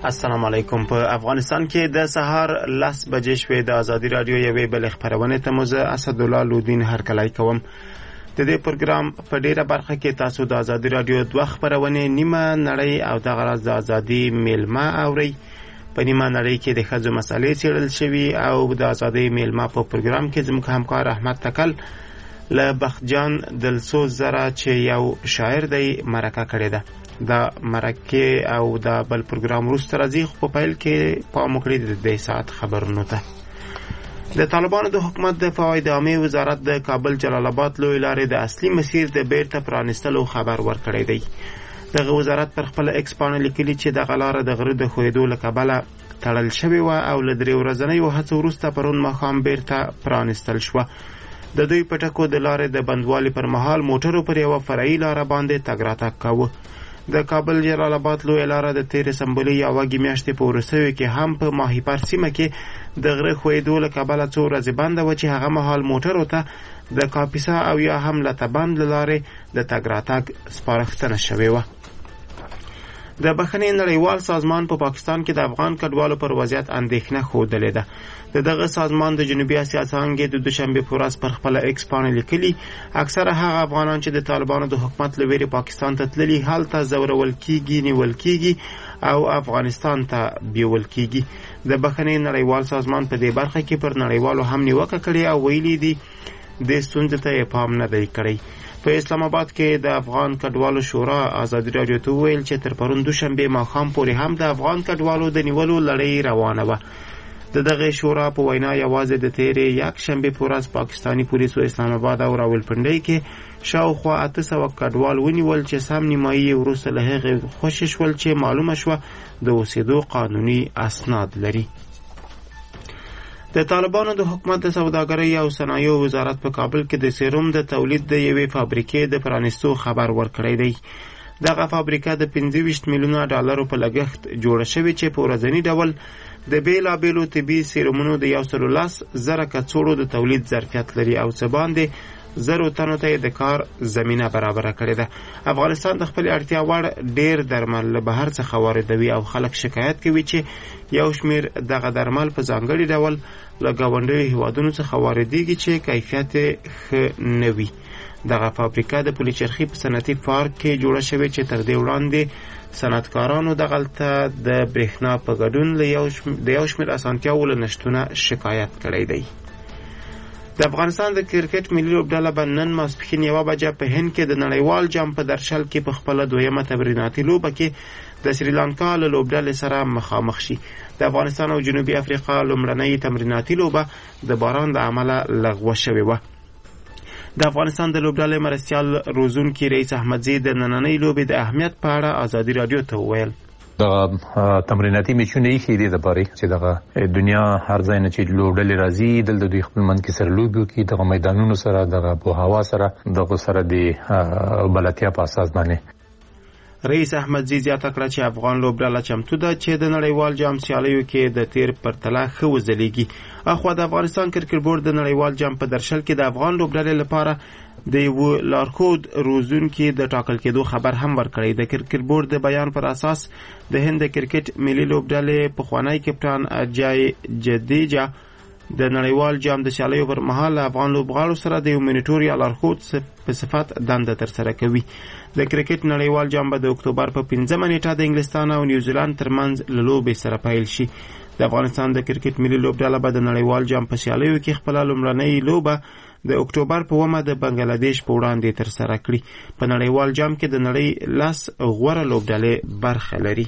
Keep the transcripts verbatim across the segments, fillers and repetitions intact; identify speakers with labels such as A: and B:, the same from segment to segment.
A: السلام علیکم. په افغانستان کې د سهار لس بجې شوې. د ازادي رادیو یوې بلې خپرونې ته مو زه اسدالله لودین هرکلی کوم. د دې پروګرام په ډیره برخه کې تاسو د ازادي رادیو دوه خپرونې نیمه نړۍ او دغه راز د ازادي میلمه اورئ. په نیمه نړۍ کې د ښځو مسالې څېړل شوي او د ازادي میلمه په پروګرام کې زموږ همکار احمد تکل له بختجان دلسوز زره چې یو شاعر دی مرکه کړې ده. دا مرکه او دا بل پروګرام وروسته راځي، خو په پیل کې پام وکړئ د دې ساعت خبرونو ته. د طالبانو د حکومت د فواید عامه وزارت د کابل جلال آباد لوی لارې د اصلي مسیر د بیرته پرانستلو خبر ورکړی دی. دغه وزارت پر خپل ایکس باندې لیکلي چې دغه لاره د غره د ښویدو له کبله تړل شوې وه او له درې ورځنیو هڅو وروسته پرون ماښام بیرته پرانستل شوه. د دوی په ټکو د لارې د بندوالي پر مهال موټرو پر یوه فرعي لاره باندې تګ راتګ کاوه. د کابل جلال آباد لویه لاره د تېرې سمبولې یا وږې میاشتې په وروستیو کې هم په ماهیپر سیمه کې د غره ښویدو له کبله څو ورځې بنده وه چې هغه مهال موټرو ته د کاپیسا او یا هم لتبند له لارې د تګ راتګ سپارښتنه شوې وه. د بخښنې نړیوال سازمان په پا پاکستان کې د افغان کډوالو پر وضعیت اندېښنه ښودلې ده. د دغه سازمان د جنوبي اسیا څانګې د دوشنبې په ورځ پر خپله ایکس باندې لیکلي اکثره هغه افغانان چې د طالبانو د حکومت له ویرې پاکستان ته تللي هلته ځورول کیږي، نیول کیږي او افغانستان ته بیول کیږي. د بخښنې نړیوال سازمان په دې برخه کې پر نړیوالو هم نیوکه کړې او ویلي دي دې ستونزې ته یې پام نه دی کړی. په اسلام آباد کې د افغان کډوالو شورا ازادي رادیو ته وویل چې تر پرون دوشنبې ماښام پورې هم د افغان کډوالو د نیولو لړۍ روانه وه. د دغه شورا په وینا یوازې د تیرې یک شنبې په ورځ پاکستاني پولیسو اسلام آباد او راولپنډۍ کې شاوخوا اته سوه کډوال ونیول چې سم نیمایي وروسته له هغې خوشې شول چې معلومه شوه د اوسېدو قانوني اسناد لري. د طالبانو د حکومت د سوداګرۍ او صنایعو وزارت په کابل کې د سیروم د تولید د یوې فابریکې د پرانستو خبر ورکړی دی. دغه فابریکه د پنځه ویشت میلیونه ډالرو په لګښت جوړه شوې چې په ورځني ډول د بیلابیلو طبي سیرومونو د یو سلو لس زره کڅوړو د تولید ظرفیت لري او څه باندې زرو تنو ته د کار زمینه برابره کړې ده. افغانستان د خپل اړتیا وړ ډیر درمل له بهر څخه واردوي او خلک شکایت کوي چې یو شمیر دغه درمل په ځانګړي ډول له ګاونډیو هیوادونو څخه واردېږي چې کیفیت ښه نه وي. دغه فابریکه د پلچرخي په صنعتي پارک کې جوړه شوې چې تر دې وړاندې صنعتکارانو دغلته د برېښنا په ګډون د یو شمیر اسانتیاوو له نشتونه شکایت کړی دی. د افغانستان د کرکټ ملي لوبډله به نن ماسپښین یوه بجه په هند کې د نړیوال جام په درشل کې په خپله دویمه تمریناتي لوبه کې د سریلانکا له لوبډلې سره مخامخ شي. د افغانستان او جنوبي افریقا لومړنۍ تمریناتي لوبه د باران د امله لغوه شوې وه. د افغانستان د لوبډلې مرستیال روزونکي رئیس احمدزي د نننۍ لوبې د اهمیت په اړه ازادي رادیو ته وویل.
B: دغه تمریناتي میچونه یې ښې دي دپاره چې دغه دنیا هر ځای نه چې لوبډلې راځي دلته دوی خپل منځ کې سره لوبې وکړي، دغه میدانونو سره دغه پوهاوا سره دغه سره د بلدتیا په اساس باندې.
A: رئیس احمدزي زیاته کړه چې افغان لوبډله چمتو ده چې د نړیوال جام سیالیو کې د تیر پرتله ښه وځلیږي. اخوا د افغانستان کرکټ بورډ د نړیوال جام په درشل کې د افغان لوبډلې لپاره د یو لارښود روزونکي د ټاکل کېدو خبر هم ورکړی. د کرکټ بورډ د بیان پر اساس د هند د کرکټ ملي لوبډلې پخوانی کپټان اجای جدیجا د نړیوال جام د سیالیو پر مهال افغان لوبغاړو سره د یو منیټور یا لارښود په صفت دنده ترسره کوي. د کرکټ نړیوال جام به د اکتوبر په پنځمه نیټه د انګلستان او نیوزیلند ترمنځ له لوبې سره پیل شي. د افغانستان د کرکټ ملي لوبډله به د نړیوال جام په سیالیو کې خپله لومړنۍ لوبه د اکتوبر په اوومه د بنګلادیش په وړاندې ترسره کړي. په نړیوال جام کې د نړۍ لس غوره لوبډلې برخه لري.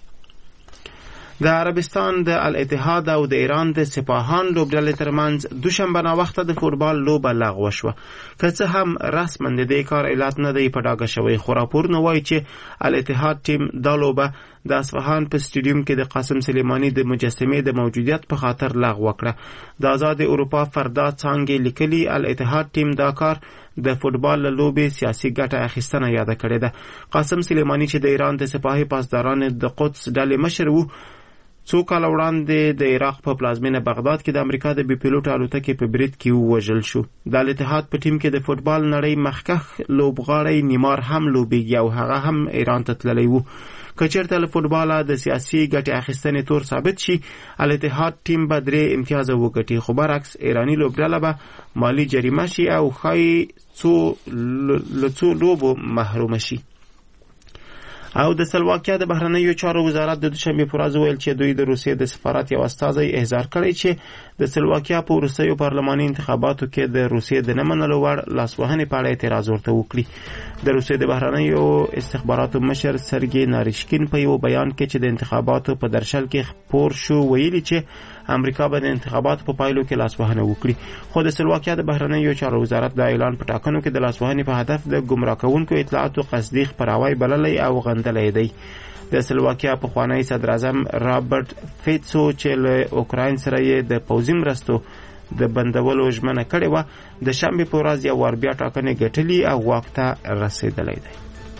A: د عربستان د الاتحاد او د ایران د سپاهان لوبډلې ترمنځ دوشنبه ناوخته د فوټبال لوبه لغوه شوه. که څه هم رسما د دې کار علت نه دی په ډاګه شوی، خو راپورونه وایي چې الاتحاد ټیم دا لوبه د اصفهان په سټیډیوم کې د قاسم سلیماني د مجسمې د موجودیت په خاطر لغوه کړه. د آزاد اروپا فردا څانګې لیکلي الاتحاد ټیم دا کار د فوټبال له لوبې سیاسي ګټه اخیستنه یاده کړې ده. قاسم سلیماني چې د ایران د سپاهي پاسدارانو د قدس ډلې مشر و، څو کاله وړاندې د عراق په پلازمینه بغداد کې د امریکا د بي پیلوټ الوتکې په برید کې ووژل شو. د الاتحاد په ټیم کې د فوټبال نړۍ مخکښ لوبغاړی نیمار هم لوبیږي او هغه هم ایران ته تللی و. که چېرته له فوټباله د سیاسي ګټې اخیستنې تور ثابت شي، الاتحاد ټیم به درې امتیازه وګټي، خو برعکس ایراني لوبډله به مالي جریمه شي او ښایي څو له څو لوبو محرومه شي. او د سلواکیا د بهرنیو چارو وزارت د دوشنبې په ورځ ویل چې دوی د روسیې د سفارت یو استازی احضار کړی چې د سلواکیا په وروستیو پارلماني انتخاباتو کې د روسیې د نه منلو وړ لاسوهنې په اړه اعتراض ورته وکړي. د روسیې د بهرنیو استخباراتو مشر سرګی ناریشکین په یو بیان کې چې د انتخاباتو په درشل کې خپور شو ویلي چې امریکا به د انتخاباتو په پایلو کې لاسوهنه وکړي، خو د سلواکیا د بهرنیو چارو وزارت د اعلان په ټاکنو کې د لاسوهنې په هدف د ګمراه کوونکو اطلاعاتو قصدي خپراوی بللی او غندلی دی. د سلواکیا پخوانی صدر اعظم رابرټ فیټسو چې له اوکراین سره یې د پوځي مرستو د بندولو ژمنه کړې وه، د شنبې په ورځ یو وار بیا ټاکنې ګټلي او واک ته رسېدلی دی.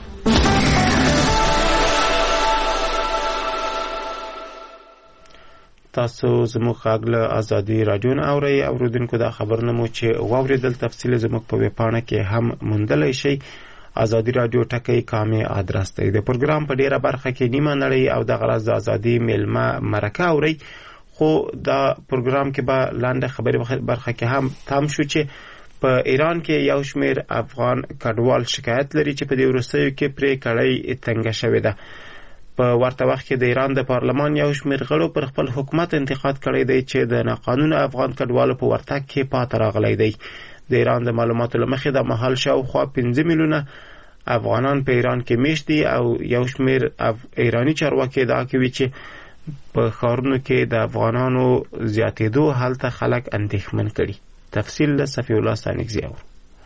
A: تاسو زموږ غږ له ازادي راډیو نه اورئ. اوریدونکو دا خبرونه مو چې واورېدل تفصیل زموږ په ویبپاڼه کې هم موندلی شئ. ازادي راډیو ټکی کامې ادرس دی. د پروګرام په ډیره برخه کې نیمه نړۍ او د غرض د ازادي میلمه مرکه اورئ، خو دا پروګرام کې به لنډه خبرې برخه کې هم تم شو چې په ایران کې یو شمیر افغان کډوال شکایت لري چې په دې وروستیو کې پرې کړۍ تنګه شوې ده. په ورته وخت کې د ایران د پارلمان یو شمیر غړو پر خپل حکومت انتقاد کړی دی چې د ناقانونه افغان کډوالو په ورتګ کې پاتې راغلی دی. د ایران د معلوماتو له مخې د مهال شاوخوا پنځه میلیونه افغانان په ایران کې میشت دي او یو شمیر ایرانی چارواکي ادعا کوي چې په ښارونو کې د افغانانو زیاتېدو هلته خلک اندېښمن کړي. تفصیل له صفی الله ستانکزي اورو.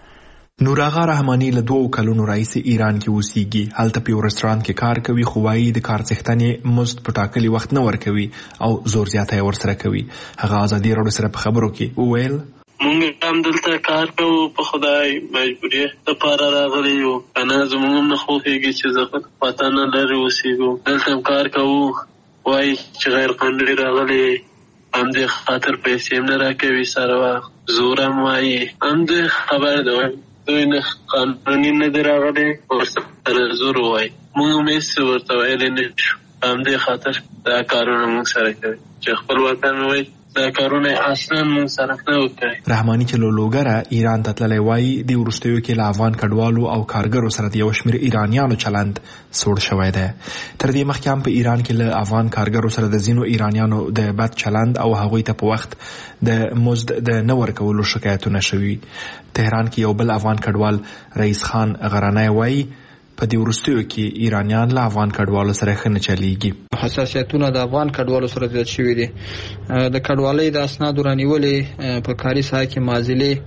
C: نوراغا رحمانی له دوو کلونو راهیسې ایران کې اوسېږي. هلته په یو رستورانت کې کار کوي، خو وایي د کار څښتنې مزد په ټاکلي وخت نه ورکوي او زور زیاتی یې ورسره کوي. هغه ازادي راډیو سره په خبرو کې وویل
D: مونږ هم دلته کار کوو، په خدای مجبوري لپاره راغلي یو، که نه زمونږ هم نه خوښېږي چې زه وطن نه لرې اوسېږو. دلته هم کار کوو، وایي چې غیر قانوني راغلي، همدې خاطر پیسې هم نه راکوي سره وخت، زور هم وایي. همدې خبر ده دوی نه قانوني نه دی راغلی، ورسره زور وایي. مونږ هم هېڅ ورته ویلی نه شو، همدې خاطر دا کارونه مونږ سره کوي چې خپل وطن وایي دا کارونه اصلا مونږ سره نه وکړي.
C: رحمانی چې له لوګره ایران ته تللی وایي د وروستیو کې له افغان کډوالو او کارګرو سره د یو شمېر ایرانیانو چلند سوړ شوی دی. تر دې مخکې هم په ایران کې له افغان کارګرو سره د ځینو ایرانیانو د بد چلند او هغوی ته په وخت د مزد د نه ورکولو شکایتونه شوي. تهران کې یو بل افغان کډوال رئیس خان غرانی وایي په دې وروستیو کې ایرانیان له افغان کډوالو سره ښه نه چلیږي.
E: حساسیتونه د افغان کډوالو سره زیات شوي دي. د کډوالۍ د اسنادو رانیولې په کاري ساحه کې معضلې،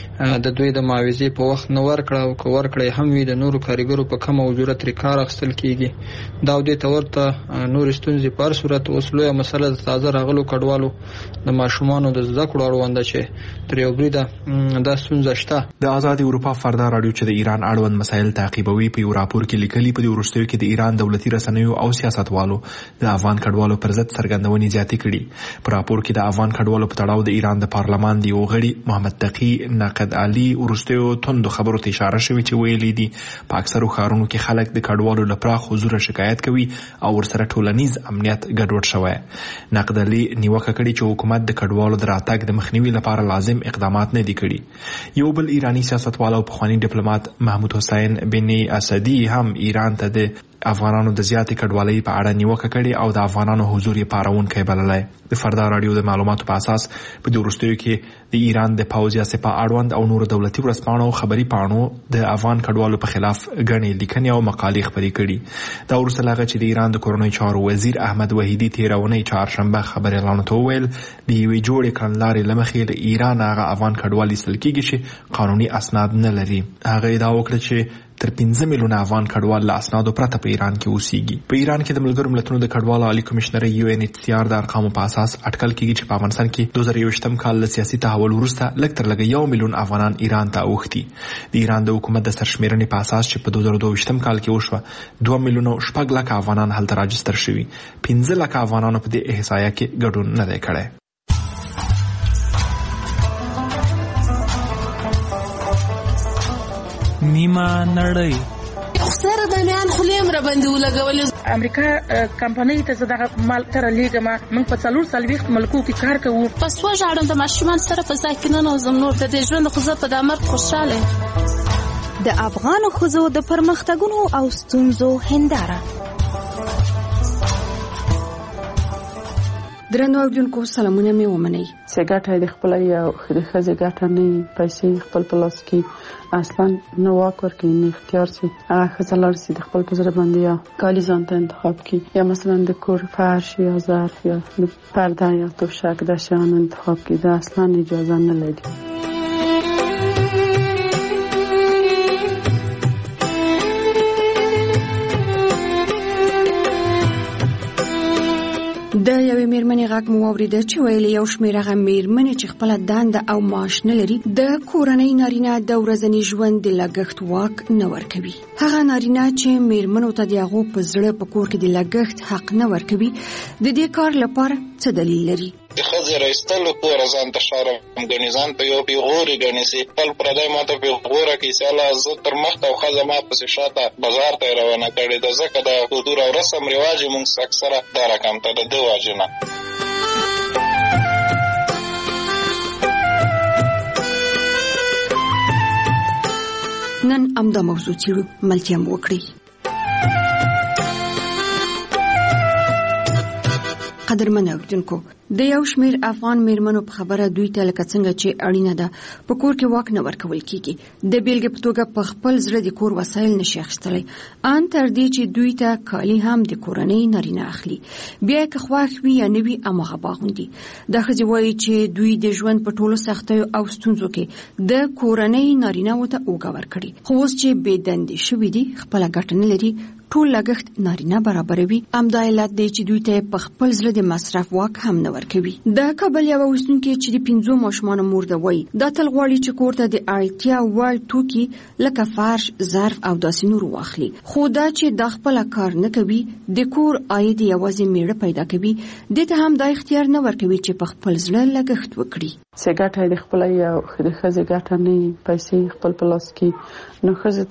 E: د دوی د معاوضې په وخت نه ورکړه او که ورکړی هم وي د نورو کارګرو په کمه اجوره ترې کار اخیستل کېږي. دا او دې ته ورته نورې ستونزې په هر صورت اوس لویه مسله د تازه راغلو کډوالو د ماشومانو د زده کړو اړونده چې تر یو بریده دا ستونزه شته.
C: د آزاد اروپا فردا راډیو چې د ایران اړوند مسایل تعقیبوي په یو راپور کې لیکلي په دې وروستیو کې د ایران دولتي رسنیو او سیاستوالو د افغان کډوالو پر ضد څرګندونې زیاتې کړي. په راپور کې د افغان کډوالو په تړاو د ایران د پارلمان د یو غړي محمد تقي ناقد علي وروستیو توندو خبرو ته اشاره شوې چې ویلي دي په اکثرو ښارونو کې خلک د کډوالو له پراخ حضوره شکایت کوي او ورسره ټولنیز امنیت ګډوډ شوی. ناقد علي نیوکه کړې چې حکومت د کډوالو د راتګ د مخنیوي لپاره لازم اقدامات نه دي کړي. یو بل ایرانی سیاستوال او پخوانی ډیپلوماټ محمود حسین بن اسدي هم ایران ته د افغانانو د زیاتې کډوالۍ په اړه نیوکه کړې او د افغانانو حضور یې پارونکی بللی. د فردا راډیو د معلوماتو په اساس په دې وروستیو کې د ایران د پوځ یا سپاه اړوند او نورو دولتي ورځپاڼو او خبري پاڼو د افغان کډوالو په خلاف ګڼې لیکنې او مقالې خپرې کړي. دا وروسته له هغه چې د ایران د کورنیو چارو وزیر احمد وحیدي تېره اونۍ چهارشنبه خبر اعلان ته وویل د یوې جوړې کړنلارې له مخې له ایران هغه افغان کډوال ایستل کېږي چې قانوني اسناد نه لري. هغه ادعا وکړه چې تر پنځه میلیونه افغان کډوال له اسنادو پرته په ایران کې اوسېږي. په ایران کې د ملګرو ملتونو د کډوالو عالي کمشنرۍ یو ان ایچ سی آر د ارقامو په اساس اټکل کېږي چې په افغانستان کې دوه زره یوویشتم کال له سیاسي تحول وروسته لږ تر لږه یو میلیون افغانان ایران ته اوښتي. د ایران د حکومت د سرشمېرنې په اساس چې په دوه زره دوه ویشتم کال کې وشوه دوه میلیونه شپږ لکه افغانان هلته راجستر شوي. پنځه لکه افغانانو په دې احصایه کې ګډون نه دی کړی.
F: نیمه نړۍ
G: سره د میان خلیم را باندې ولګولې.
F: امریکا کمپنۍ ته زداغه مال تر لیګما موږ په څلور سلويخت ملکو کې کار کوو.
G: پس وژاړم د ماشومان سره په ځای کې نه نوزم نور د دې ژوند خو زه په د مرګ خوشاله.
H: د افغان ښځو د پرمختګونو او ستونزو هنداره. درنو اوریدونکو سلامونه مې ومنئ.
I: چې ګټه د خپل یو د ښځې ګټه نه پیسې خپل په لاس کې اصلا نه واک ورکوي نه اختیار سي هغه ښځه لاړ سي د خپل په زړه باندې یا کالي ځان ته انتخاب کړي یا مثلا د کور فرش یا ظرف یا د پرده یا توشک د شیان انتخاب کړي دا اصلا اجازه نه لري.
H: د یوې میرمنې غږ مو واورېده چې ویلې یو شمېر هغه میرمنې چې خپله دنده او معاش نه لري د کورنۍ نارینه د ورځني ژوند د لګښت واک نه ورکوي. هغه نارینه چې میرمنو ته د هغو په زړه په کور کې د لګښت حق نه ورکوي د دې کار لپاره څه دلیل لري؟
J: د ښځې رایستلو کور ځان ته شرم ګڼي، ځان ته یو پیغوري ګڼي سي خپل پردی ما ته پیغوره کوي چې الله زه تر مخته او ښځه ما پسې شاته بازار ته یې روانه کړې ده ځکه د کلتور او رسم رواج یې مونږ اکثره دا رقم ته د دې وجې نه.
H: نن همدا موضوع څېړو، ملتیا مو وکړئ. قدرمن اوریدونکو، د یو شمېر افغان میرمنو په خبره دوی ته لکه څنګه چې اړینه ده په کور کې واک نه ورکول کیږي د بیلګې په توګه په خپل زړه د کور وسایل نشي اخیستلی ان تر دې چې دوی ته کالي هم د کورنۍ نارینه اخلي، بیا که خوښ وي یا نه وي هماغه باغوندي. دا ښځې وایي چې دوی د ژوند په ټولو سختیو او ستونزو کې د کورنۍ نارینه‌وو ته اوږه ورکړي، خو اوس چې بې دندې شوي دي خپله ګټه نه لري ټول لګښت نارینه برابروي. همدا علت دی چې دوی ته په خپل زړه د مصرف واک هم نه ورکوي. د کابل یوه اوسېدونکې چې د پنځو ماشومانو مور ده وایي دا تل غواړي چې کور ته د اړتیا وړ توکي لکه فرش، ظرف او داسې نور واخلي، خو دا چې دا خپله کار نه کوي د کور عاید یوازې میړه پیدا کوي، دې ته هم دا اختیار نه ورکوي چې په خپل زړه لګښت وکړي.
I: چې ګټه د خپل یو د ښځې ګټه نه پیسې خپل په لاس کې نو ښځې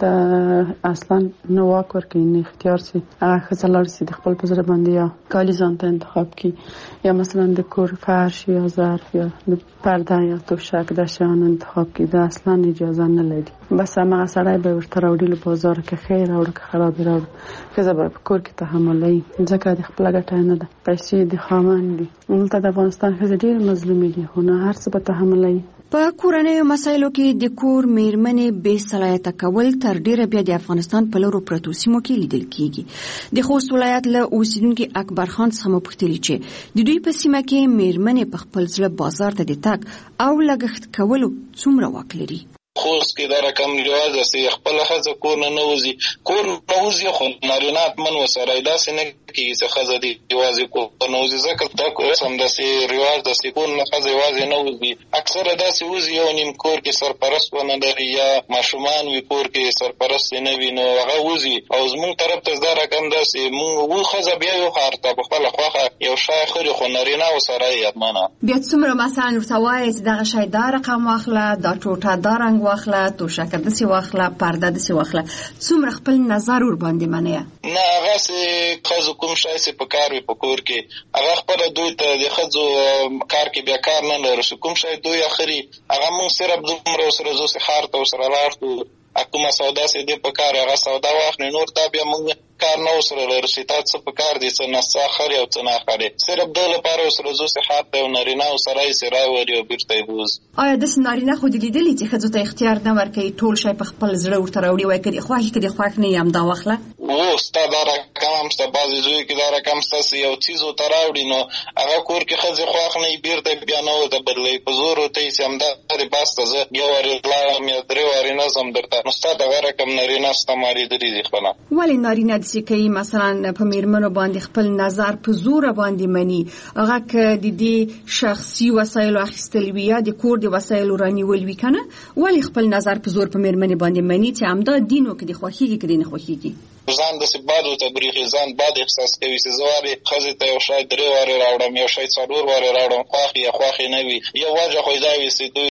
I: ته اصلا نه واک ورکوي نه اختیار سي هغه ښځه لاړ سي د خپل په زړه باندې یا کالي ځان ته انتخاب کړي یا مثلا د کور فرش یا ظرف یا د پرده یا توشک د شیان انتخاب کړي دا اصلا اجازه نه لري. بس هماغه سړی به ورته راوړي له بازار که خیر راوړه که خراب راوړه ښځه به په کور کې تحملوي ځکه د خپله ګټه نه ده، پیسې د خاوند دي. دلته د افغانستان ښځې ډېرې مظلومې دي خو نه هر څه به تحملوي.
H: په کورنیو مسایلو کې د کور میرمنې بې صلاحیته کول تر ډیره بیا د افغانستان په لرو پرتو سیمو کې لیدل کیږي. د خوست ولایت له اوسیدونکي اکبر خان څخه مو پوښتلي چې د دوی په سیمه کې میرمنې په خپل زړه بازار ته د تګ او لګښت کولو څومره واک لري.
J: خوست کې دا رقم رواج ده چې خپله ښځه کور نه نه وځي، کور نه وځي خو نارینه حتمن ورسره داسې نه کېږي چې ښځه دې یوازې کور نه وځي ځکه دا رسم داسې رواج ده چې کور نه ښځه یوازې نه وځي. اکثره داسې وځي یو نیم کور کې سرپرست ونه لري یا ماشومان وي کور کې سرپرست نه وي نو هغه وځي. او زموږ طرف ته دا رقم ده چې موږ و ښځه بیا یو ښار ته په خپله خوښه یو شی خوري خو نارینه ورسره یې حتمنه.
H: بیا څومره مثلا ورته وایي چې دغه شی دا رقم واخله، دا ټوټه دا رنګ واخله، توشکه داسې واخله، پرده داسې واخله، څومره خپل نظر ور باندې منیه؟
J: نه هغسې ښځو کوم شی چې په کار وي په کور کې هغه خپله دوی ته د ښځو کار کې بیا کار نه لرو چې کوم شی دوی اخري هغه موږ صرف دومره ورسره ځو چې ښار ته ورسره لاړ شو کومه سودا چې دی په کار هغه سودا واخلي، نور دا بیا موږ کار نه ورسره لرو چې تا څه په کار دي څه نسه اخلي او څه نه اخلي، صرف دو لپاره ورسره ځو چې ښار ته یو نارینه ورسره یې چې راولي او بېرته یې بوځي.
H: آیا داسې نارینه خو دې لیدلي چې ښځو ته اختیار نه ورکوي ټول شی په خپل زړه ورته راوړي وایي که دې خوښ که دې خوښ نه یې همدا واخله؟
J: و ستا دا رقم هم شته، بعضې زویو کې دا رقم شته چې یو څیز ورته راوړي نو هغه کور کې ښځې خوښ نه وي بېرته بیا نه ورته بدلوي، په زور ورته وایي چې همدغه بس ته زه یو وارې لاړم یا درې وارې نه ځم درته، نو ستا دغه رقم نارینه شته ما لیدلي دي خپله.
H: ولې نارینه داسې کوي مثلا په میرمنو باندې خپل نظر په زوره باندې مني؟ هغه که د دې شخصي وسایلو اخیستل وي یا د کور د وسایلو رانیول وي که نه، ولې خپل نظر په زور په میرمنې باندې مني چې همدا دین و که دې خوښېږي که دې نه خوښېږي؟
J: ځان داسې باد ورته برېښي، ځان باد احساس کوي چې زه وارې ښځې ته یو شی درې وارې راوړم یو شی څلور وارې راوړم خوښ یا خوښې نه وي. یو وجه خو یې دا وي چې دوی